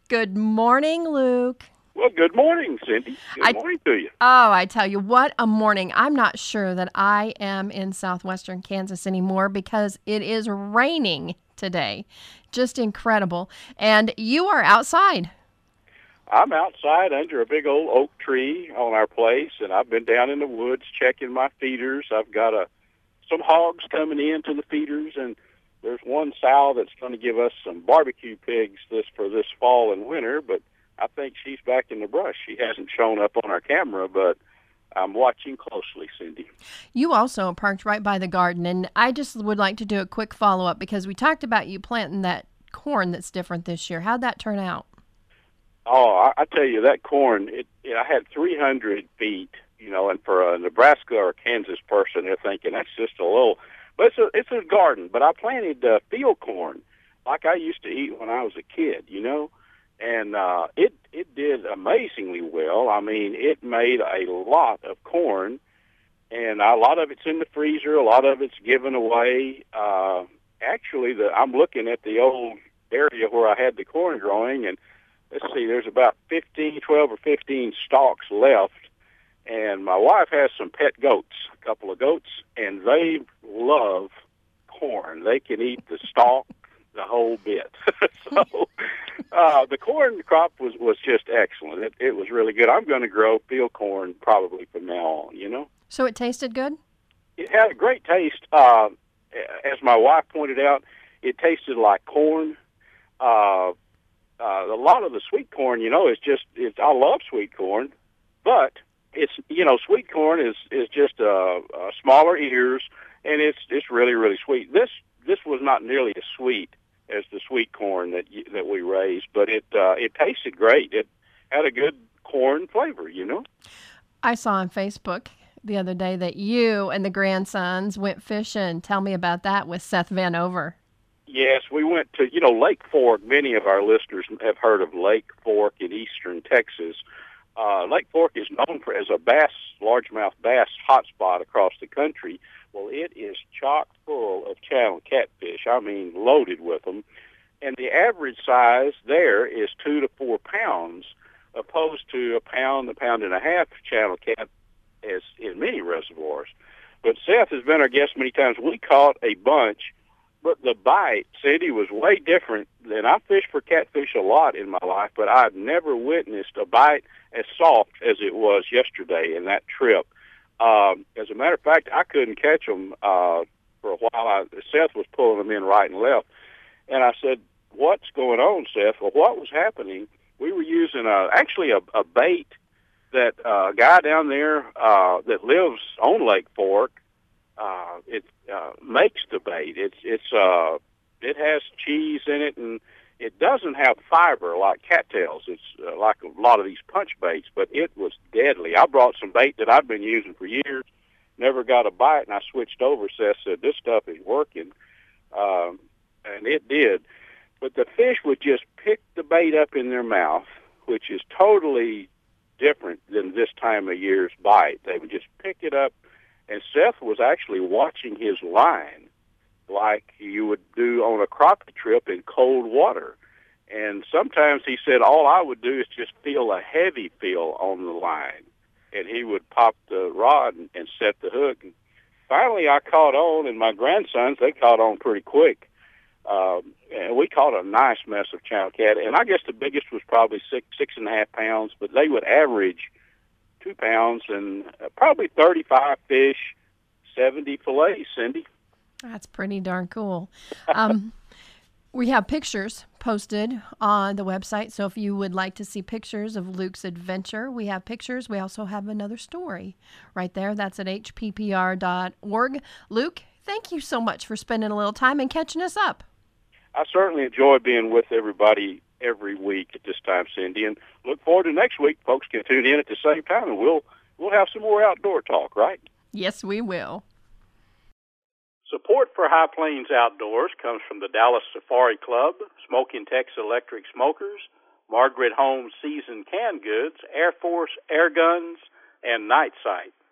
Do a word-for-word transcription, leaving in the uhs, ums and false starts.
Good morning, Luke. Well, good morning, Cindy. Good I morning to you. oh, I tell you what a morning. I'm not sure that I am in southwestern Kansas anymore because it is raining today. Just incredible. And you are outside. I'm outside under a big old oak tree on our place, and I've been down in the woods checking my feeders. I've got a some hogs coming in to the feeders, and there's one sow that's going to give us some barbecue pigs this for this fall and winter, but I think she's back in the brush. She hasn't shown up on our camera, but I'm watching closely, Cindy. You also are parked right by the garden, and I just would like to do a quick follow-up because we talked about you planting that corn that's different this year. How'd that turn out? Oh, I, I tell you, that corn, it, it, I had three hundred feet, you know, and for a Nebraska or Kansas person, they're thinking that's just a little, but it's a, it's a garden. But I planted uh, field corn like I used to eat when I was a kid, you know, and uh, it, it did amazingly well. I mean, it made a lot of corn, and a lot of it's in the freezer, a lot of it's given away. Uh, actually, the, I'm looking at the old area where I had the corn growing, and let's see, there's about fifteen, twelve or fifteen stalks left, and my wife has some pet goats, a couple of goats, and they love corn. They can eat the stalk, the whole bit. so uh, the corn crop was, was just excellent. It, it was really good. I'm going to grow field corn probably from now on, you know. So it tasted good? It had a great taste. Uh, as my wife pointed out, it tasted like corn. Uh, Uh, a lot of the sweet corn, you know, is just, it's, I love sweet corn, but it's, you know, sweet corn is, is just, uh, uh, smaller ears, and it's, it's really, really sweet. This, this was not nearly as sweet as the sweet corn that, you, that we raised, but it, uh, it tasted great. It had a good corn flavor, you know? I saw on Facebook the other day that you and the grandsons went fishing. Tell me about that with Seth Vanover. Yes, we went to, you know, Lake Fork. Many of our listeners have heard of Lake Fork in eastern Texas. Uh, Lake Fork is known for as a bass, largemouth bass hotspot across the country. Well, it is chock full of channel catfish. I mean, loaded with them. And the average size there is two to four pounds, opposed to a pound, a pound and a half channel cat as in many reservoirs. But Seth has been our guest many times. We caught a bunch. But the bite, Cindy, was way different than I fished for catfish a lot in my life, but I've never witnessed a bite as soft as it was yesterday in that trip. Um, as a matter of fact, I couldn't catch them uh, for a while. I, Seth was pulling them in right and left, and I said, "What's going on, Seth?" Well, what was happening? We were using a, actually a, a bait that uh, a guy down there uh, that lives on Lake Fork. Uh, it uh, makes the bait. It's it's uh, it has cheese in it, and it doesn't have fiber like cattails. It's uh, like a lot of these punch baits, but it was deadly. I brought some bait that I've been using for years, never got a bite, and I switched over. Seth said, "This stuff is working," um, and it did. But the fish would just pick the bait up in their mouth, which is totally different than this time of year's bite. They would just pick it up. And Seth was actually watching his line like you would do on a crappie trip in cold water. And sometimes he said, all I would do is just feel a heavy feel on the line. And he would pop the rod and, and set the hook. And finally, I caught on, and my grandsons, they caught on pretty quick. Um, and we caught a nice mess of channel cat. And I guess the biggest was probably six, six and a half pounds, but they would average two pounds and probably thirty-five fish, seventy fillets, Cindy. That's pretty darn cool. Um, we have pictures posted on the website, so if you would like to see pictures of Luke's adventure, we have pictures. We also have another story right there. That's at h p p r dot org. Luke, thank you so much for spending a little time and catching us up. I certainly enjoy being with everybody every week at this time, Cindy, and look forward to next week. Folks can tune in at the same time, and we'll we'll have some more outdoor talk, right? Yes, we will. Support for High Plains Outdoors comes from the Dallas Safari Club, Smoking Tex Electric Smokers, Margaret Holmes Seasoned Canned Goods, Air Force Air Guns, and Night Sight.